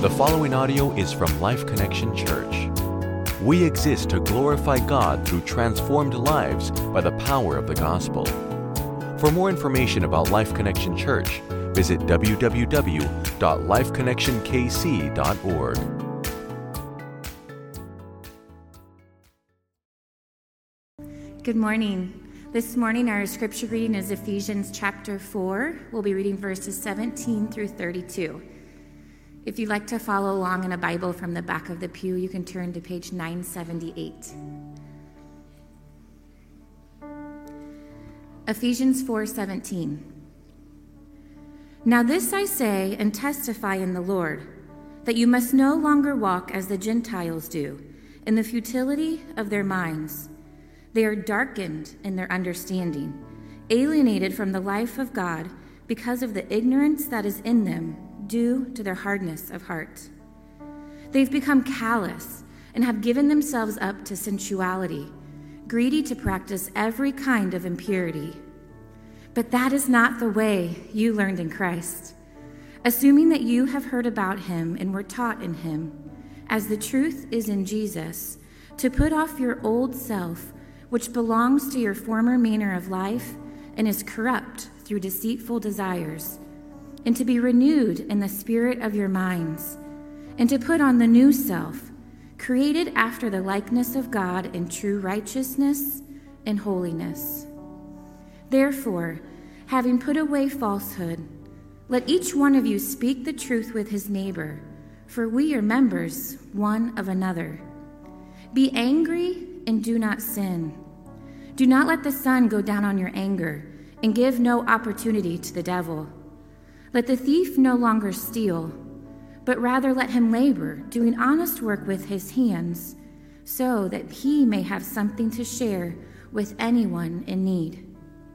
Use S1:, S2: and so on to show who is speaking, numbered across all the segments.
S1: The following audio is from Life Connection Church. We exist to glorify God through transformed lives by the power of the gospel. For more information about Life Connection Church, visit www.lifeconnectionkc.org.
S2: Good morning. This morning our scripture reading is Ephesians chapter 4. We'll be reading verses 17 through 32. If you'd like to follow along in a Bible from the back of the pew, you can turn to page 978. Ephesians 4:17. Now this I say and testify in the Lord, that you must no longer walk as the Gentiles do, in the futility of their minds. They are darkened in their understanding, alienated from the life of God because of the ignorance that is in them due to their hardness of heart. They've become callous and have given themselves up to sensuality, greedy to practice every kind of impurity. But that is not the way you learned in Christ, assuming that you have heard about him and were taught in him, as the truth is in Jesus, to put off your old self, which belongs to your former manner of life and is corrupt through deceitful desires, and to be renewed in the spirit of your minds, and to put on the new self, created after the likeness of God in true righteousness and holiness. Therefore, having put away falsehood, let each one of you speak the truth with his neighbor, for we are members one of another. Be angry and do not sin. Do not let the sun go down on your anger, and give no opportunity to the devil. Let the thief no longer steal, but rather let him labor, doing honest work with his hands, so that he may have something to share with anyone in need.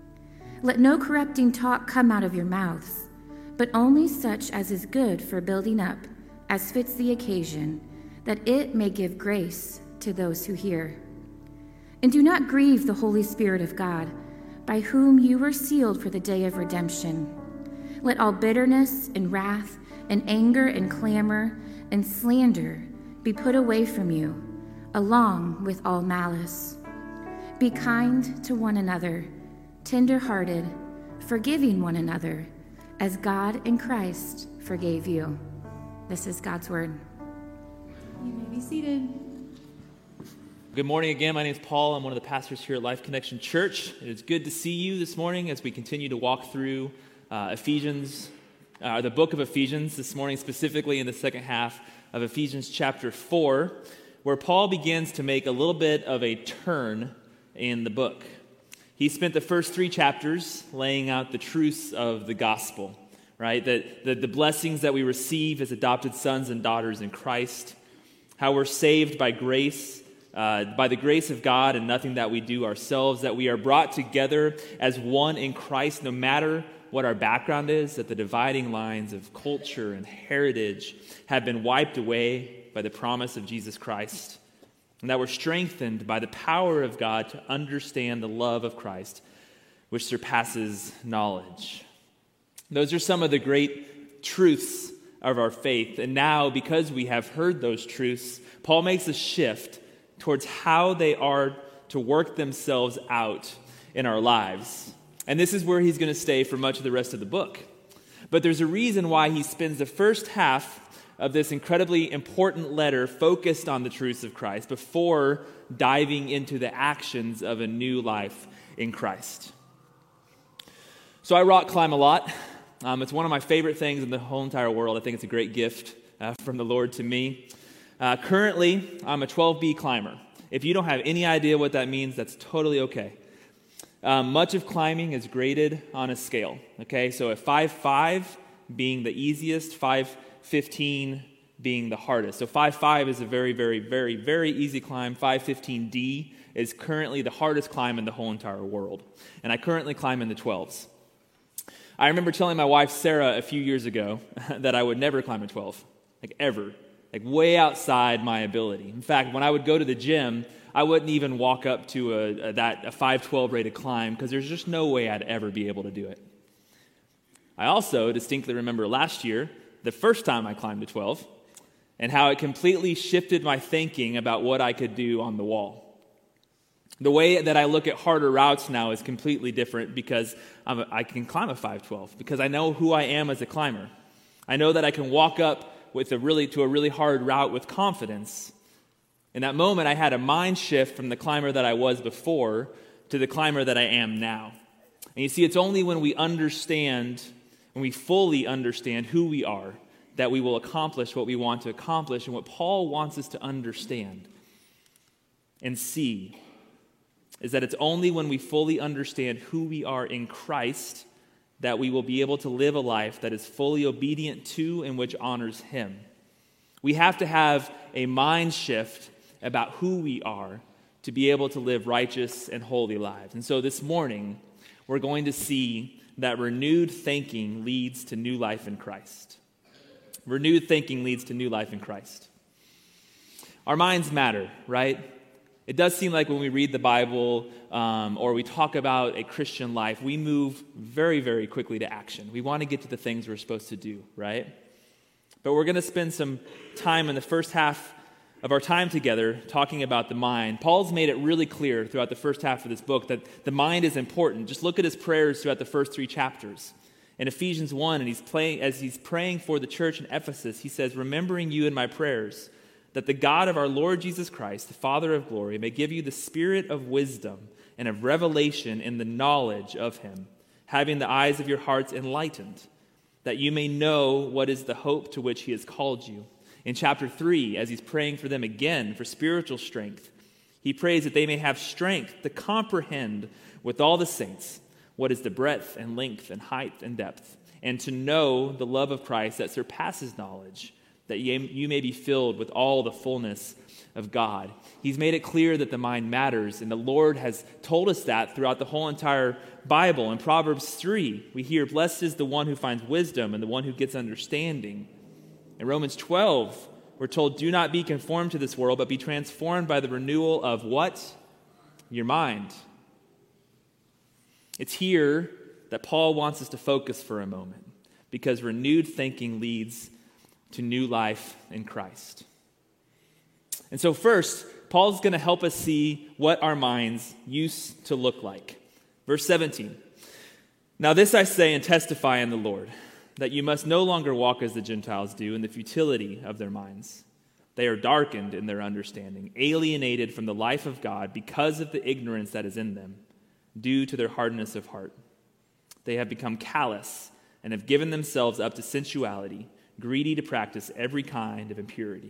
S2: Let no corrupting talk come out of your mouths, but only such as is good for building up, as fits the occasion, that it may give grace to those who hear. And do not grieve the Holy Spirit of God, by whom you were sealed for the day of redemption. Let all bitterness and wrath and anger and clamor and slander be put away from you, along with all malice. Be kind to one another, tender-hearted, forgiving one another, as God in Christ forgave you. This is God's word. You may be seated.
S3: Good morning again. My name is Paul. I'm one of the pastors here at Life Connection Church. It is good to see you this morning as we continue to walk through Ephesians, the book of Ephesians, this morning specifically in the second half of Ephesians chapter 4, where Paul begins to make a little bit of a turn in the book. He spent the first 3 chapters laying out the truths of the gospel, right? That the blessings that we receive as adopted sons and daughters in Christ, how we're saved by grace, by the grace of God and nothing that we do ourselves, that we are brought together as one in Christ no matter what our background is, that the dividing lines of culture and heritage have been wiped away by the promise of Jesus Christ, and that we're strengthened by the power of God to understand the love of Christ, which surpasses knowledge. Those are some of the great truths of our faith, and now, because we have heard those truths, Paul makes a shift towards how they are to work themselves out in our lives. And this is where he's going to stay for much of the rest of the book. But there's a reason why he spends the first half of this incredibly important letter focused on the truths of Christ before diving into the actions of a new life in Christ. So I rock climb a lot. It's one of my favorite things in the whole entire world. I think it's a great gift from the Lord to me. Currently, I'm a 12B climber. If you don't have any idea what that means, that's totally okay. Much of climbing is graded on a scale. Okay, so a 5.5 being the easiest, 5.15 being the hardest. So 5.5 is a very, very, very, very easy climb. 5.15D is currently the hardest climb in the whole entire world. And I currently climb in the 12s. I remember telling my wife, Sarah, a few years ago that I would never climb a 12, like ever. Like way outside my ability. In fact, when I would go to the gym, I wouldn't even walk up to a 512 rated climb because there's just no way I'd ever be able to do it. I also distinctly remember last year, the first time I climbed a 12, and how it completely shifted my thinking about what I could do on the wall. The way that I look at harder routes now is completely different because I can climb a 512, because I know who I am as a climber. I know that I can walk up to a really hard route with confidence. In that moment, I had a mind shift from the climber that I was before to the climber that I am now. And you see, it's only when we fully understand who we are, that we will accomplish what we want to accomplish. And what Paul wants us to understand and see is that it's only when we fully understand who we are in Christ that we will be able to live a life that is fully obedient to and which honors Him. We have to have a mind shift about who we are to be able to live righteous and holy lives. And so this morning, we're going to see that renewed thinking leads to new life in Christ. Renewed thinking leads to new life in Christ. Our minds matter, right? It does seem like when we read the Bible or we talk about a Christian life, we move very, very quickly to action. We want to get to the things we're supposed to do, right? But we're going to spend some time in the first half of our time together talking about the mind. Paul's made it really clear throughout the first half of this book that the mind is important. Just look at his prayers throughout the first 3 chapters. In Ephesians 1, and as he's praying for the church in Ephesus, he says, "Remembering you in my prayers, that the God of our Lord Jesus Christ, the Father of glory, may give you the spirit of wisdom and of revelation in the knowledge of Him, having the eyes of your hearts enlightened, that you may know what is the hope to which He has called you." In chapter 3, as he's praying for them again for spiritual strength, he prays that they may have strength to comprehend with all the saints what is the breadth and length and height and depth, and to know the love of Christ that surpasses knowledge, that you may be filled with all the fullness of God. He's made it clear that the mind matters, and the Lord has told us that throughout the whole entire Bible. In Proverbs 3, we hear, "Blessed is the one who finds wisdom and the one who gets understanding." In Romans 12, we're told, "Do not be conformed to this world, but be transformed by the renewal of" what? Your mind. It's here that Paul wants us to focus for a moment, because renewed thinking leads to new life in Christ. And so first, Paul's going to help us see what our minds used to look like. Verse 17, "Now this I say and testify in the Lord, that you must no longer walk as the Gentiles do in the futility of their minds. They are darkened in their understanding, alienated from the life of God because of the ignorance that is in them, due to their hardness of heart. They have become callous and have given themselves up to sensuality, greedy to practice every kind of impurity."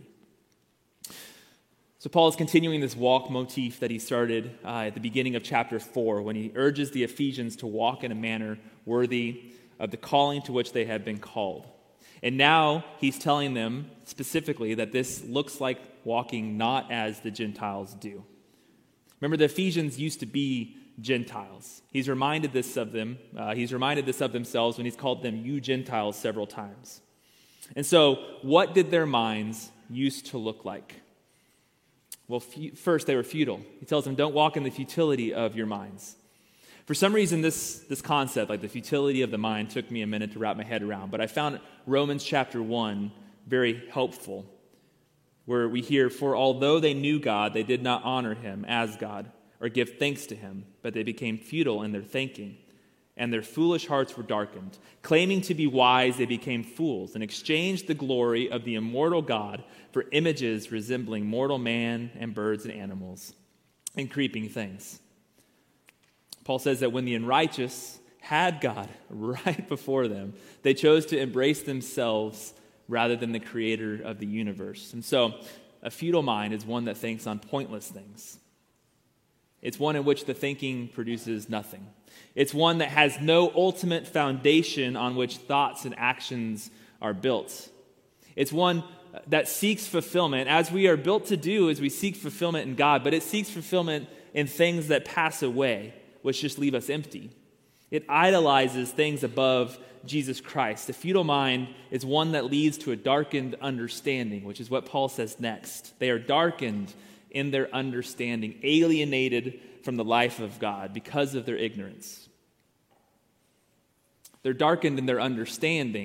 S3: So Paul is continuing this walk motif that he started at the beginning of chapter 4, when he urges the Ephesians to walk in a manner worthy of the calling to which they have been called. And now he's telling them specifically that this looks like walking not as the Gentiles do. Remember, the Ephesians used to be Gentiles. He's reminded this of them. He's reminded this of themselves when he's called them "you Gentiles" several times. And so, what did their minds used to look like? Well, first, they were futile. He tells them, don't walk in the futility of your minds. For some reason, this concept, like the futility of the mind, took me a minute to wrap my head around. But I found Romans chapter 1 very helpful, where we hear, "For although they knew God, they did not honor Him as God or give thanks to Him, but they became futile in their thinking, and their foolish hearts were darkened. Claiming to be wise, they became fools and exchanged the glory of the immortal God for images resembling mortal man and birds and animals and creeping things." Paul says that when the unrighteous had God right before them, they chose to embrace themselves rather than the creator of the universe. And so, a futile mind is one that thinks on pointless things. It's one in which the thinking produces nothing. It's one that has no ultimate foundation on which thoughts and actions are built. It's one that seeks fulfillment, as we are built to do, as we seek fulfillment in God, but it seeks fulfillment in things that pass away, which just leave us empty. It idolizes things above Jesus Christ. The futile mind is one that leads to a darkened understanding, which is what Paul says next. They are darkened in their understanding, alienated from the life of God because of their ignorance. They're darkened in their understanding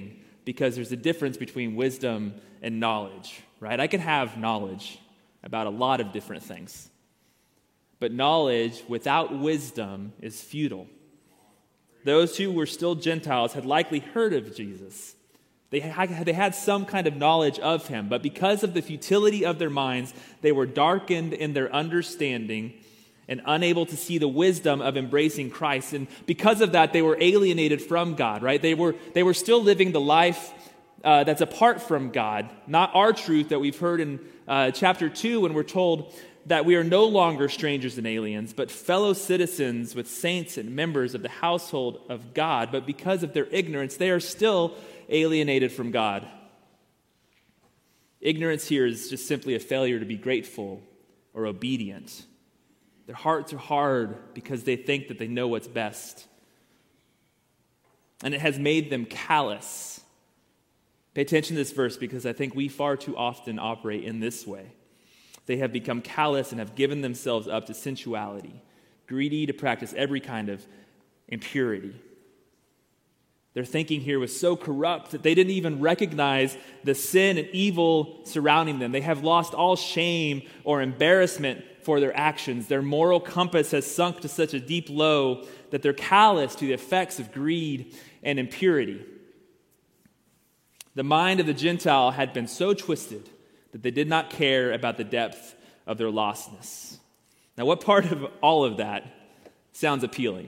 S3: because there's a difference between wisdom and knowledge, right? I can have knowledge about a lot of different things, but knowledge without wisdom is futile. Those who were still Gentiles had likely heard of Jesus. They had some kind of knowledge of him, but because of the futility of their minds, they were darkened in their understanding and unable to see the wisdom of embracing Christ. And because of that, they were alienated from God, right? They were still living the life that's apart from God, not our truth that we've heard in chapter 2 when we're told that we are no longer strangers and aliens, but fellow citizens with saints and members of the household of God. But because of their ignorance, they are still alienated from God. Ignorance here is just simply a failure to be grateful or obedient. Their hearts are hard because they think that they know what's best. And it has made them callous. Pay attention to this verse because I think we far too often operate in this way. They have become callous and have given themselves up to sensuality, greedy to practice every kind of impurity. Their thinking here was so corrupt that they didn't even recognize the sin and evil surrounding them. They have lost all shame or embarrassment for their actions. Their moral compass has sunk to such a deep low that they're callous to the effects of greed and impurity. The mind of the Gentile had been so twisted that they did not care about the depth of their lostness. Now, what part of all of that sounds appealing?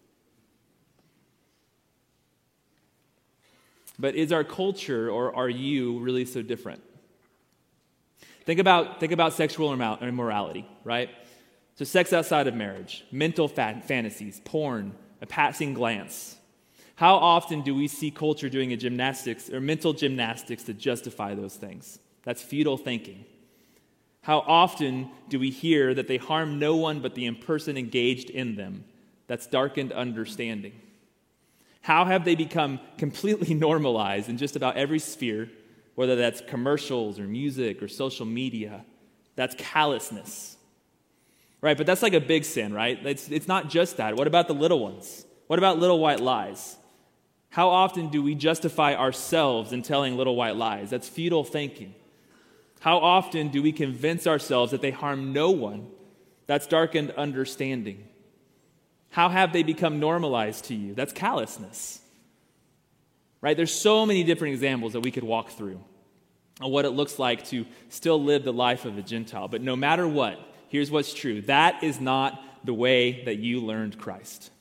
S3: But is our culture or are you really so different? Think about sexual immorality, right? So sex outside of marriage, mental fantasies, porn, a passing glance. How often do we see culture doing mental gymnastics to justify those things? That's futile thinking. How often do we hear that they harm no one but the person engaged in them? That's darkened understanding. How have they become completely normalized in just about every sphere, whether that's commercials or music or social media? That's callousness. Right, but that's like a big sin, right? It's not just that. What about the little ones? What about little white lies? How often do we justify ourselves in telling little white lies? That's futile thinking. How often do we convince ourselves that they harm no one? That's darkened understanding. How have they become normalized to you? That's callousness. Right? There's so many different examples that we could walk through on what it looks like to still live the life of a Gentile. But no matter what, here's what's true. That is not the way that you learned Christ.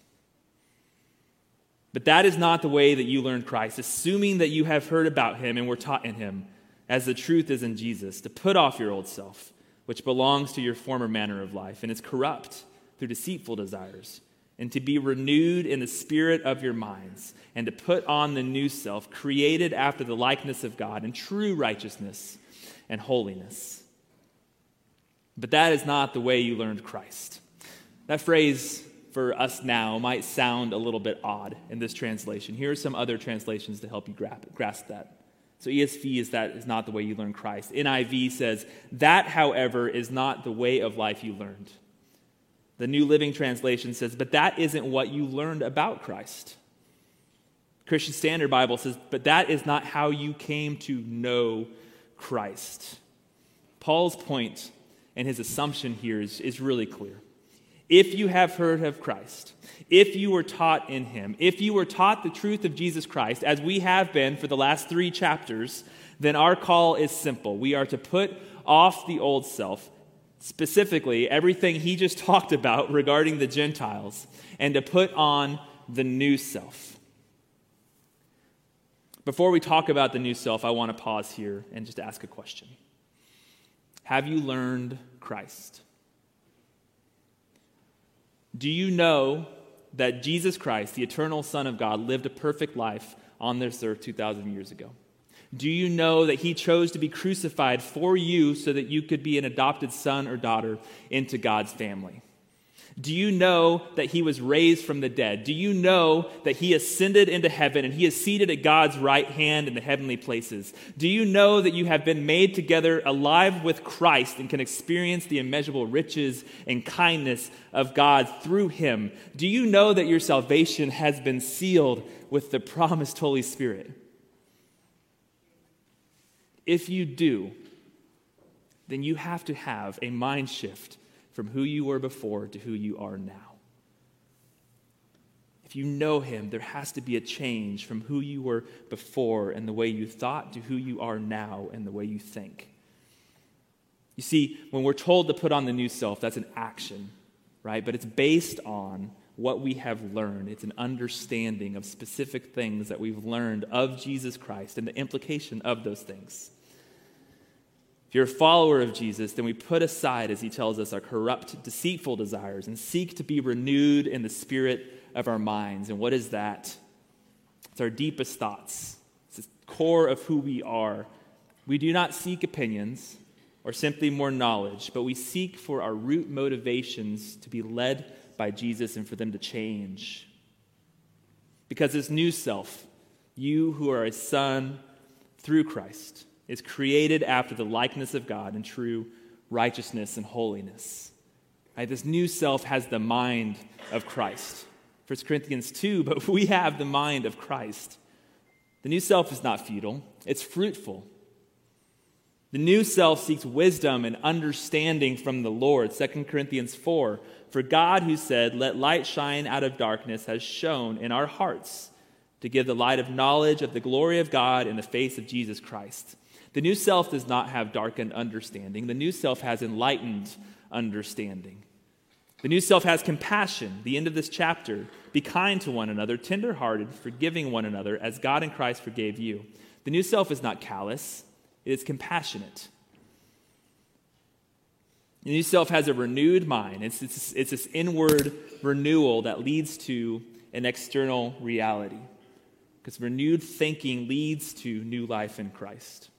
S3: But that is not the way that you learned Christ, assuming that you have heard about him and were taught in him, as the truth is in Jesus, to put off your old self, which belongs to your former manner of life and is corrupt through deceitful desires, and to be renewed in the spirit of your minds, and to put on the new self, created after the likeness of God in true righteousness and holiness. But that is not the way you learned Christ. That phrase for us now might sound a little bit odd in this translation. Here are some other translations to help you grasp that. So ESV is not the way you learn Christ. NIV says, that, however, is not the way of life you learned. The New Living Translation says, but that isn't what you learned about Christ. Christian Standard Bible says, but that is not how you came to know Christ. Paul's point and his assumption here is really clear. If you have heard of Christ, if you were taught in him, if you were taught the truth of Jesus Christ, as we have been for the last 3 chapters, then our call is simple. We are to put off the old self, specifically everything he just talked about regarding the Gentiles, and to put on the new self. Before we talk about the new self, I want to pause here and just ask a question. Have you learned Christ? Do you know that Jesus Christ, the eternal Son of God, lived a perfect life on this earth 2,000 years ago? Do you know that he chose to be crucified for you so that you could be an adopted son or daughter into God's family? Do you know that he was raised from the dead? Do you know that he ascended into heaven and he is seated at God's right hand in the heavenly places? Do you know that you have been made together alive with Christ and can experience the immeasurable riches and kindness of God through him? Do you know that your salvation has been sealed with the promised Holy Spirit? if you do, then you have to have a mind shift from who you were before to who you are now. If you know him, there has to be a change from who you were before and the way you thought to who you are now and the way you think. You see, when we're told to put on the new self, that's an action, right? But it's based on what we have learned. It's an understanding of specific things that we've learned of Jesus Christ and the implication of those things. If you're a follower of Jesus, then we put aside, as he tells us, our corrupt, deceitful desires and seek to be renewed in the spirit of our minds. And what is that? It's our deepest thoughts. It's the core of who we are. We do not seek opinions or simply more knowledge, but we seek for our root motivations to be led by Jesus and for them to change. Because this new self, you who are a son through Christ, is created after the likeness of God in true righteousness and holiness. Right? This new self has the mind of Christ. 1 Corinthians 2, but we have the mind of Christ. The new self is not futile, it's fruitful. The new self seeks wisdom and understanding from the Lord. 2 Corinthians 4, for God who said, let light shine out of darkness, has shone in our hearts to give the light of knowledge of the glory of God in the face of Jesus Christ. The new self does not have darkened understanding. The new self has enlightened understanding. The new self has compassion. The end of this chapter, be kind to one another, tenderhearted, forgiving one another, as God in Christ forgave you. The new self is not callous. It is compassionate. The new self has a renewed mind. It's this inward renewal that leads to an external reality. Because renewed thinking leads to new life in Christ.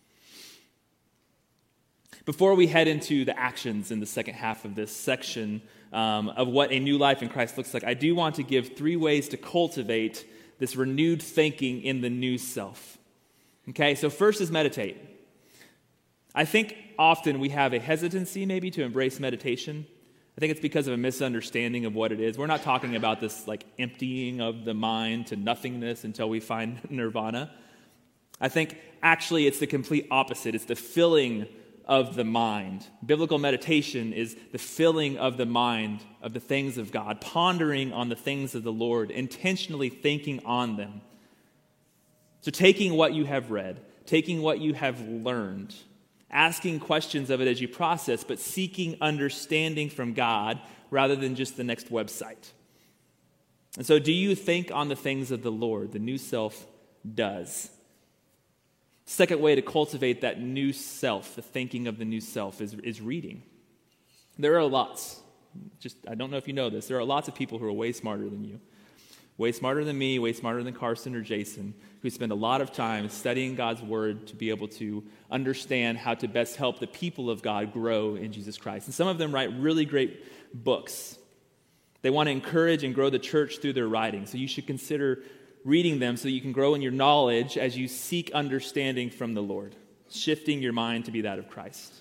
S3: Before we head into the actions in the second half of this section of what a new life in Christ looks like, I do want to give 3 ways to cultivate this renewed thinking in the new self. Okay, so first is meditate. I think often we have a hesitancy maybe to embrace meditation. I think it's because of a misunderstanding of what it is. We're not talking about this like emptying of the mind to nothingness until we find nirvana. I think actually it's the complete opposite. It's the filling of the mind. Biblical meditation is the filling of the mind of the things of God, pondering on the things of the Lord, intentionally thinking on them. So taking what you have read, taking what you have learned, asking questions of it as you process, but seeking understanding from God rather than just the next website. And so do you think on the things of the Lord? The new self does. Second way to cultivate that new self, the thinking of the new self, is reading. There are lots. I don't know if you know this. There are lots of people who are way smarter than you. Way smarter than me, way smarter than Carson or Jason, who spend a lot of time studying God's word to be able to understand how to best help the people of God grow in Jesus Christ. And some of them write really great books. They want to encourage and grow the church through their writing. So you should consider reading them so you can grow in your knowledge as you seek understanding from the Lord, shifting your mind to be that of Christ.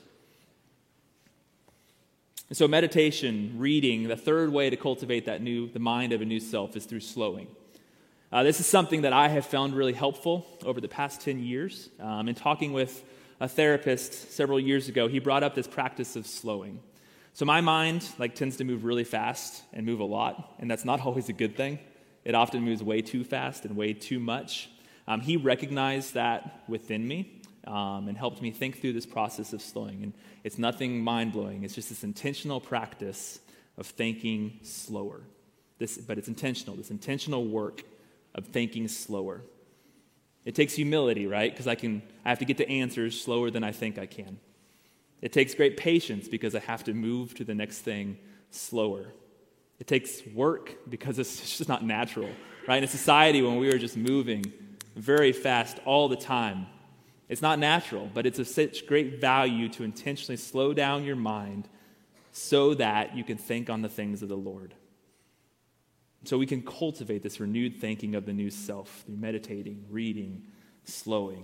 S3: And so meditation, reading, the third way to cultivate the mind of a new self is through slowing. This is something that I have found really helpful over the past 10 years. In talking with a therapist several years ago, he brought up this practice of slowing. So my mind tends to move really fast and move a lot, and that's not always a good thing. It often moves way too fast and way too much. He recognized that within me and helped me think through this process of slowing. And it's nothing mind-blowing. It's just this intentional practice of thinking slower. But it's intentional, this intentional work of thinking slower. It takes humility, right? Because I have to get to answers slower than I think I can. It takes great patience because I have to move to the next thing slower. It takes work because it's just not natural, right? In a society when we are just moving very fast all the time, it's not natural, but it's of such great value to intentionally slow down your mind so that you can think on the things of the Lord. So we can cultivate this renewed thinking of the new self through meditating, reading, slowing.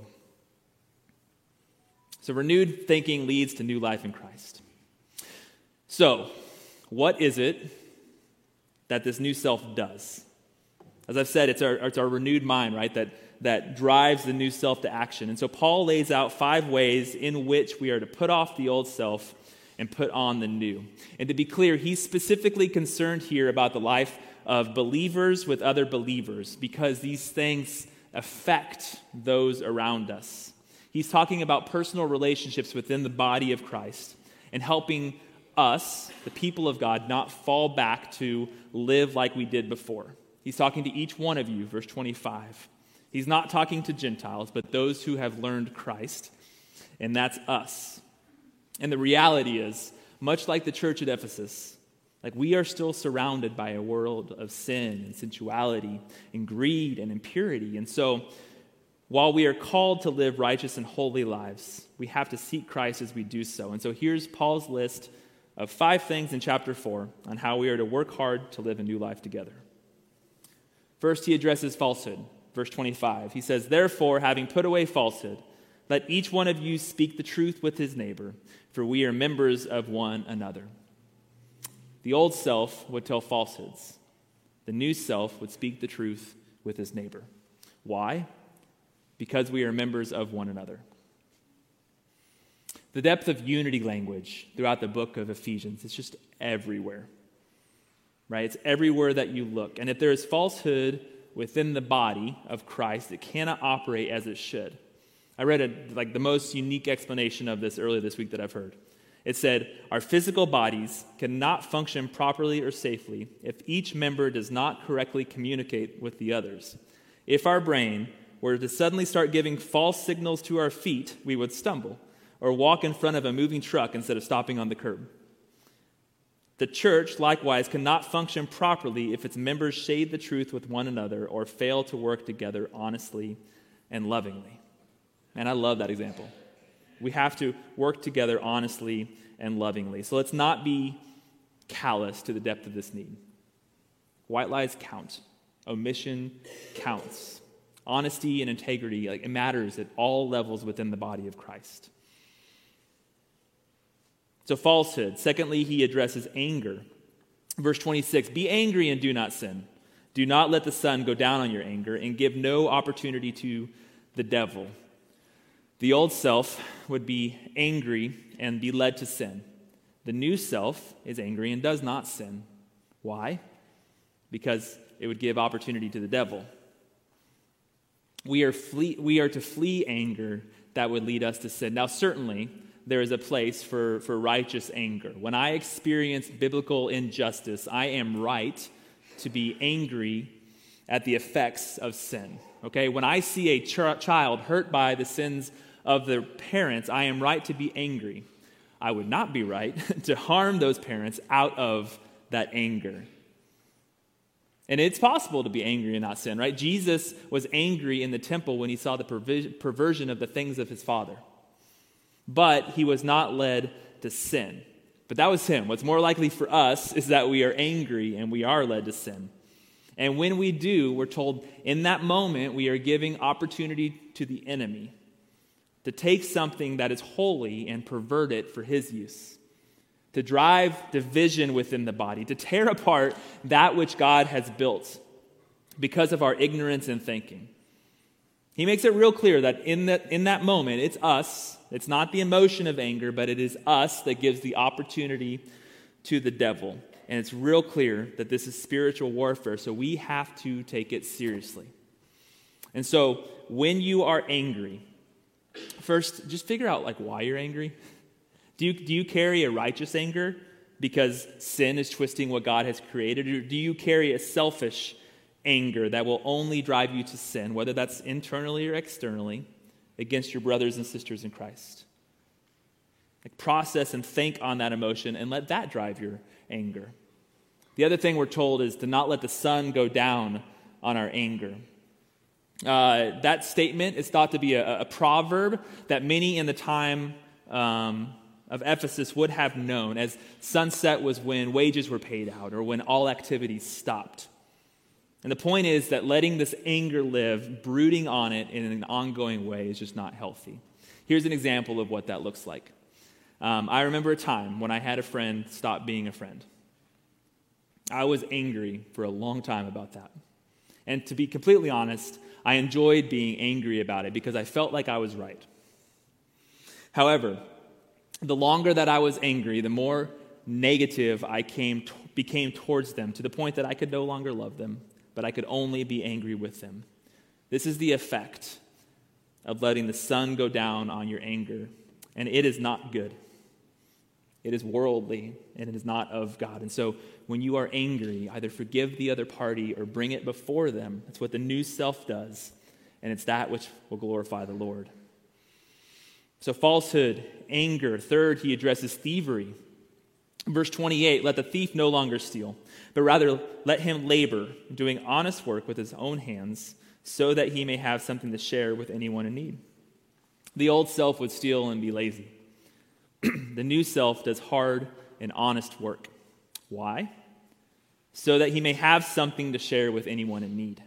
S3: So renewed thinking leads to new life in Christ. So, what is it that this new self does? As I've said, it's our renewed mind, right, that drives the new self to action. And so Paul lays out 5 ways in which we are to put off the old self and put on the new. And to be clear, he's specifically concerned here about the life of believers with other believers, because these things affect those around us. He's talking about personal relationships within the body of Christ and helping us, the people of God, not fall back to live like we did before. He's talking to each one of you, verse 25. He's not talking to Gentiles, but those who have learned Christ, and that's us. And the reality is, much like the church at Ephesus, like we are still surrounded by a world of sin and sensuality and greed and impurity. And so, while we are called to live righteous and holy lives, we have to seek Christ as we do so. And so here's Paul's list of 5 things in chapter 4 on how we are to work hard to live a new life together. First, he addresses falsehood. Verse 25, he says, "Therefore, having put away falsehood, let each one of you speak the truth with his neighbor, for we are members of one another." The old self would tell falsehoods. The new self would speak the truth with his neighbor. Why? Because we are members of one another. The depth of unity language throughout the book of Ephesians is just everywhere, right? It's everywhere that you look. And if there is falsehood within the body of Christ, it cannot operate as it should. I read the most unique explanation of this earlier this week that I've heard. It said, our physical bodies cannot function properly or safely if each member does not correctly communicate with the others. If our brain were to suddenly start giving false signals to our feet, we would stumble or walk in front of a moving truck instead of stopping on the curb. The church, likewise, cannot function properly if its members shade the truth with one another or fail to work together honestly and lovingly. And I love that example. We have to work together honestly and lovingly. So let's not be callous to the depth of this need. White lies count. Omission counts. Honesty and integrity, it matters at all levels within the body of Christ. So falsehood. Secondly, he addresses anger. Verse 26, "Be angry and do not sin. Do not let the sun go down on your anger, and give no opportunity to the devil." The old self would be angry and be led to sin. The new self is angry and does not sin. Why? Because it would give opportunity to the devil. We are to flee anger that would lead us to sin. Now, certainly, there is a place for righteous anger. When I experience biblical injustice, I am right to be angry at the effects of sin. Okay? When I see a child hurt by the sins of their parents, I am right to be angry. I would not be right to harm those parents out of that anger. And it's possible to be angry and not sin, right? Jesus was angry in the temple when he saw the perversion of the things of his Father. But he was not led to sin. But that was him. What's more likely for us is that we are angry and we are led to sin. And when we do, we're told in that moment we are giving opportunity to the enemy to take something that is holy and pervert it for his use, to drive division within the body, to tear apart that which God has built because of our ignorance and thinking. He makes it real clear that in that moment, it's us. It's not the emotion of anger, but it is us that gives the opportunity to the devil. And it's real clear that this is spiritual warfare, so we have to take it seriously. And so when you are angry, first, just figure out why you're angry. Do you carry a righteous anger because sin is twisting what God has created? Or do you carry a selfish anger that will only drive you to sin, whether that's internally or externally, against your brothers and sisters in Christ? Process and think on that emotion and let that drive your anger. The other thing we're told is to not let the sun go down on our anger. That statement is thought to be a proverb that many in the time of Ephesus would have known, as sunset was when wages were paid out or when all activities stopped. And the point is that letting this anger live, brooding on it in an ongoing way, is just not healthy. Here's an example of what that looks like. I remember a time when I had a friend stop being a friend. I was angry for a long time about that. And to be completely honest, I enjoyed being angry about it because I felt like I was right. However, the longer that I was angry, the more negative I became towards them, to the point that I could no longer love them, but I could only be angry with them. This is the effect of letting the sun go down on your anger, and it is not good. It is worldly, and it is not of God. And so when you are angry, either forgive the other party or bring it before them. That's what the new self does, and it's that which will glorify the Lord. So falsehood, anger. Third, he addresses thievery. Verse 28, let the thief no longer steal, but rather let him labor, doing honest work with his own hands, so that he may have something to share with anyone in need. The old self would steal and be lazy. The new self does hard and honest work. Why? So that he may have something to share with anyone in need.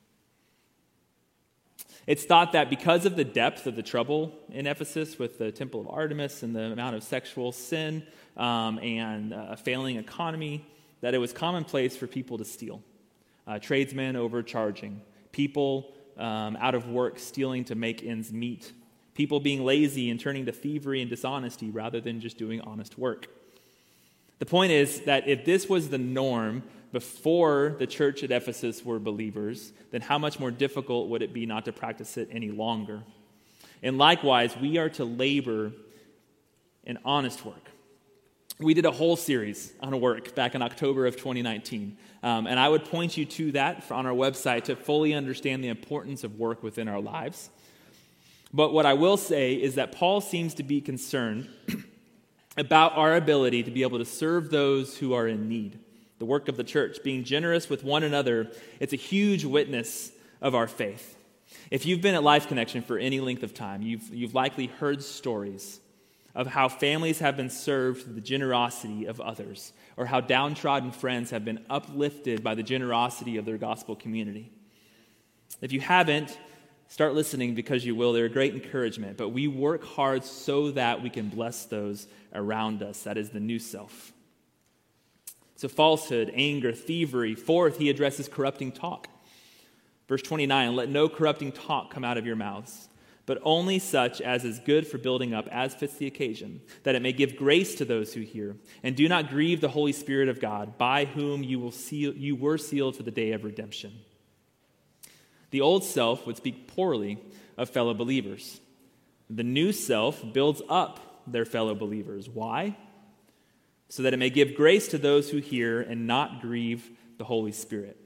S3: It's thought that because of the depth of the trouble in Ephesus with the temple of Artemis and the amount of sexual sin and a failing economy, that it was commonplace for people to steal. Tradesmen overcharging. People out of work stealing to make ends meet. People being lazy and turning to thievery and dishonesty rather than just doing honest work. The point is that if this was the norm before the church at Ephesus were believers, then how much more difficult would it be not to practice it any longer? And likewise, we are to labor in honest work. We did a whole series on work back in October of 2019. And I would point you to that on our website to fully understand the importance of work within our lives. But what I will say is that Paul seems to be concerned about our ability to be able to serve those who are in need. The work of the church, being generous with one another, it's a huge witness of our faith. If you've been at Life Connection for any length of time, you've likely heard stories of how families have been served through the generosity of others, or how downtrodden friends have been uplifted by the generosity of their gospel community. If you haven't, start listening because you will. They're a great encouragement. But we work hard so that we can bless those around us. That is the new self. So falsehood, anger, thievery. Fourth, he addresses corrupting talk. Verse 29, let no corrupting talk come out of your mouths, but only such as is good for building up as fits the occasion, that it may give grace to those who hear. And do not grieve the Holy Spirit of God, by whom you were sealed for the day of redemption. The old self would speak poorly of fellow believers. The new self builds up their fellow believers. Why? So that it may give grace to those who hear and not grieve the Holy Spirit.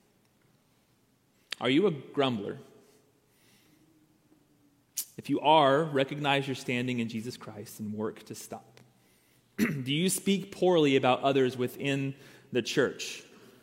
S3: Are you a grumbler? If you are, recognize your standing in Jesus Christ and work to stop. Do you speak poorly about others within the church?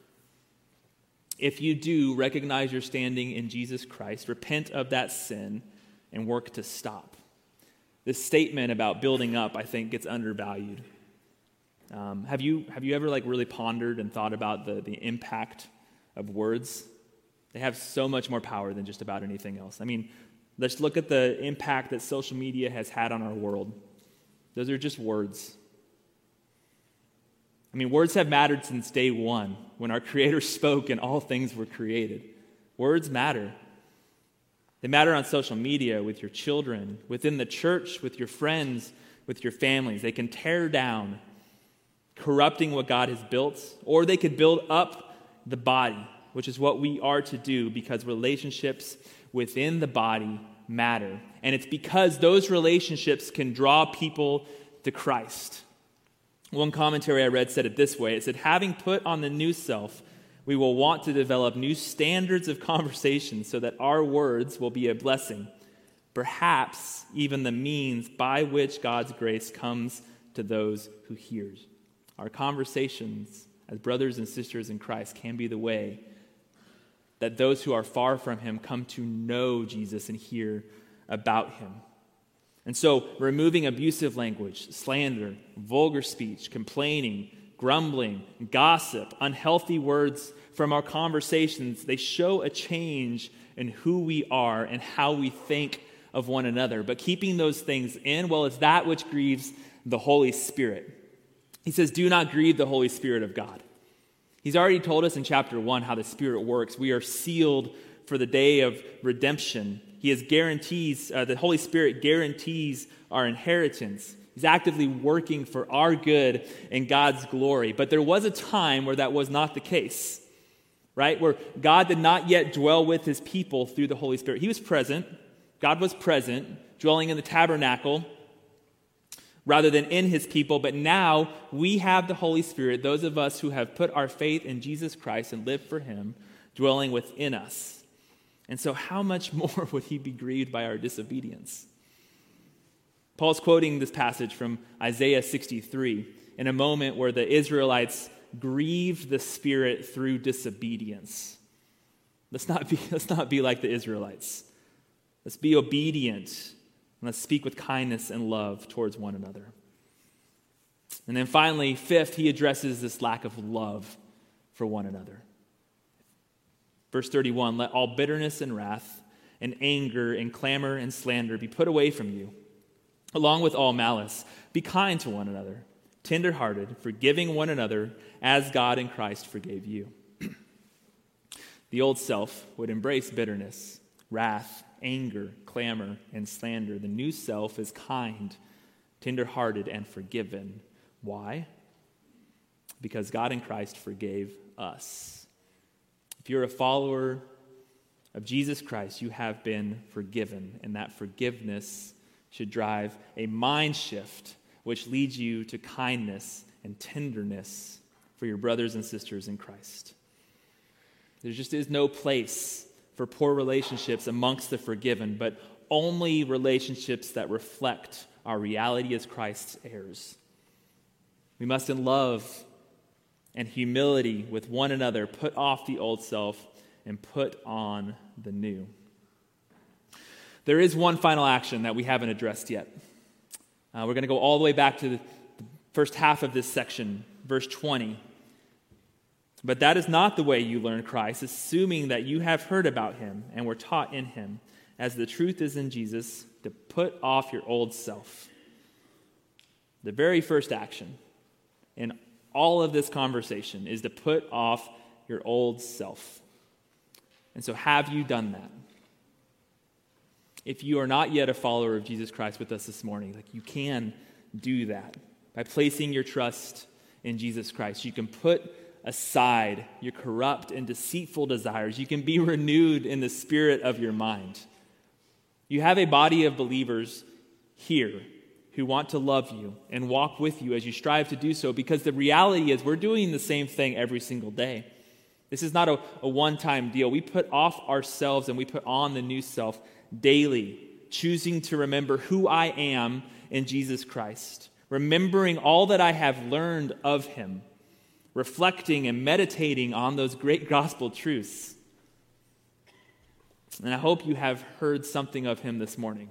S3: If you do, recognize your standing in Jesus Christ, repent of that sin, and work to stop. This statement about building up, I think, gets undervalued. Have you ever really pondered and thought about the impact of words? They have so much more power than just about anything else. I mean, let's look at the impact that social media has had on our world. Those are just words. I mean, words have mattered since day one, when our Creator spoke and all things were created. Words matter. They matter on social media, with your children, within the church, with your friends, with your families. They can tear down, corrupting what God has built, or they could build up the body, which is what we are to do, because relationships within the body matter. And it's because those relationships can draw people to Christ. One commentary I read said it this way. It said, having put on the new self, we will want to develop new standards of conversation so that our words will be a blessing, perhaps even the means by which God's grace comes to those who hear. Our conversations as brothers and sisters in Christ can be the way that those who are far from him come to know Jesus and hear about him. And so, removing abusive language, slander, vulgar speech, complaining, grumbling, gossip, unhealthy words from our conversations, they show a change in who we are and how we think of one another. But keeping those things in, well, it's that which grieves the Holy Spirit. He says, do not grieve the Holy Spirit of God. He's already told us in chapter 1 how the Spirit works. We are sealed for the day of redemption. He has guarantees, the Holy Spirit guarantees our inheritance. He's actively working for our good and God's glory. But there was a time where that was not the case, right? Where God did not yet dwell with his people through the Holy Spirit. He was present. God was present, dwelling in the tabernacle rather than in his people. But now we have the Holy Spirit, those of us who have put our faith in Jesus Christ and lived for him, dwelling within us. And so how much more would he be grieved by our disobedience? Paul's quoting this passage from Isaiah 63 in a moment where the Israelites grieved the Spirit through disobedience. Let's not be like the Israelites. Let's be obedient, and let's speak with kindness and love towards one another. And then finally, fifth, he addresses this lack of love for one another. Verse 31, let all bitterness and wrath and anger and clamor and slander be put away from you, along with all malice. Be kind to one another, tenderhearted, forgiving one another as God in Christ forgave you. The old self would embrace bitterness, wrath, anger, clamor, and slander. The new self is kind, tenderhearted, and forgiven. Why? Because God in Christ forgave us. If you're a follower of Jesus Christ, you have been forgiven, and that forgiveness should drive a mind shift which leads you to kindness and tenderness for your brothers and sisters in Christ. There just is no place for poor relationships amongst the forgiven, but only relationships that reflect our reality as Christ's heirs. We must, in love and humility with one another, put off the old self and put on the new. There is one final action that we haven't addressed yet. We're going to go all the way back to the first half of this section, verse 20. But that is not the way you learn Christ, assuming that you have heard about him and were taught in him, as the truth is in Jesus, to put off your old self. The very first action in all of this conversation is to put off your old self. And so have you done that? If you are not yet a follower of Jesus Christ with us this morning, you can do that by placing your trust in Jesus Christ. You can put aside your corrupt and deceitful desires. You can be renewed in the spirit of your mind. You have a body of believers here who want to love you and walk with you as you strive to do so, because the reality is we're doing the same thing every single day. This is not a one-time deal. We put off ourselves and we put on the new self daily, choosing to remember who I am in Jesus Christ, remembering all that I have learned of him, reflecting and meditating on those great gospel truths. And I hope you have heard something of him this morning.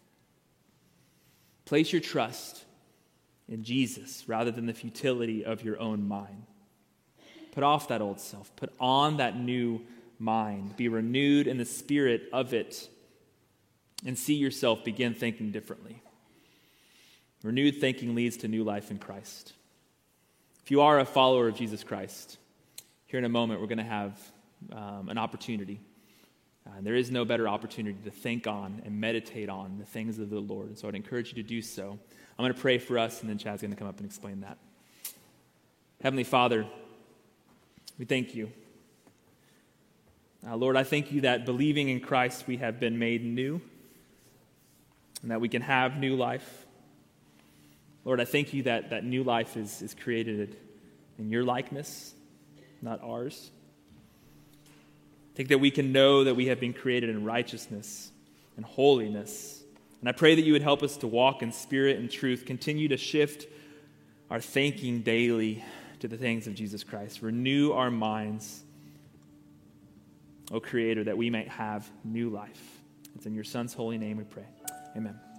S3: Place your trust in Jesus rather than the futility of your own mind. Put off that old self. Put on that new mind. Be renewed in the spirit of it. And see yourself begin thinking differently. Renewed thinking leads to new life in Christ. If you are a follower of Jesus Christ, here in a moment we're going to have an opportunity. There is no better opportunity to think on and meditate on the things of the Lord. And so I'd encourage you to do so. I'm going to pray for us, and then Chad's going to come up and explain that. Heavenly Father, we thank you. Lord, I thank you that believing in Christ we have been made new and that we can have new life. Lord, I thank you that that new life is created in your likeness, not ours. I think that we can know that we have been created in righteousness and holiness. And I pray that you would help us to walk in spirit and truth, continue to shift our thinking daily to the things of Jesus Christ. Renew our minds, O Creator, that we might have new life. It's in your Son's holy name we pray. Amen.